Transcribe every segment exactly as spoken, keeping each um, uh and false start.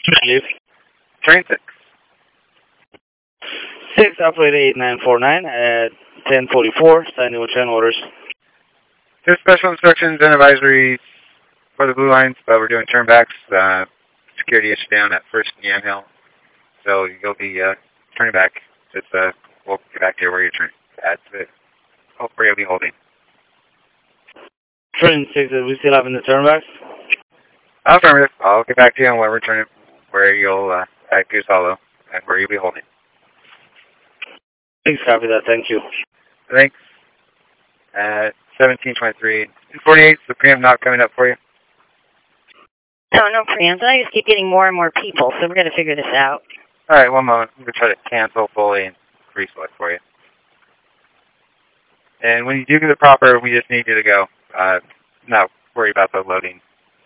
Relief. Train six. six, operator eight nine four nine at ten forty-four, standing with train orders. There's special instructions and advisories for the blue lines, but we're doing turnbacks. Uh, security is down at First and Yamhill, so you'll be uh, turning back. Just uh, we'll get back to you where you're turning. That's it. Oh, where you'll be holding. Train six, are we still having the turnbacks? Affirmative. I'll get back to you on where we're turning, where you'll uh, at Goose Hollow, and where you'll be holding. Please copy that. Thank you. Thanks. At seventeen twenty-three. two forty-eight, the preamp not coming up for you? No, no preamps. I just keep getting more and more people, so we're going to figure this out. All right, one moment. I'm going to try to cancel fully and pre-select for you. And when you do get the proper, we just need you to go. Uh, not worry about the loading.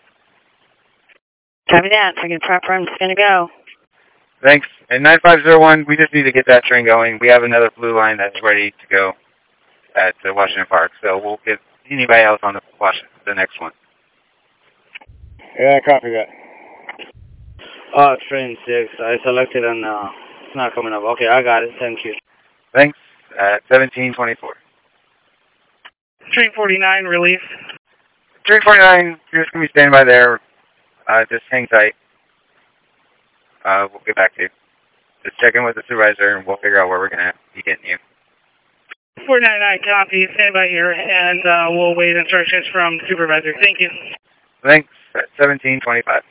Copy that. If I get proper, I'm just going to go. Thanks. And nine five zero one, we just need to get that train going. We have another blue line that's ready to go at uh, Washington Park, so we'll get anybody else on the Washington, the next one. Yeah, copy that. Oh, train six, I selected and uh, it's not coming up. Okay, I got it. Thank you. Thanks. At seventeen twenty-four. three forty-nine, relief. three forty-nine, you're just going to be standing by there. Uh, just hang tight. Uh, we'll get back to you. Just check in with the supervisor and we'll figure out where we're going to be getting you. four ninety-nine, copy. Stand by here and uh, we'll wait instructions from the supervisor. Thank you. Thanks. At seventeen twenty-five.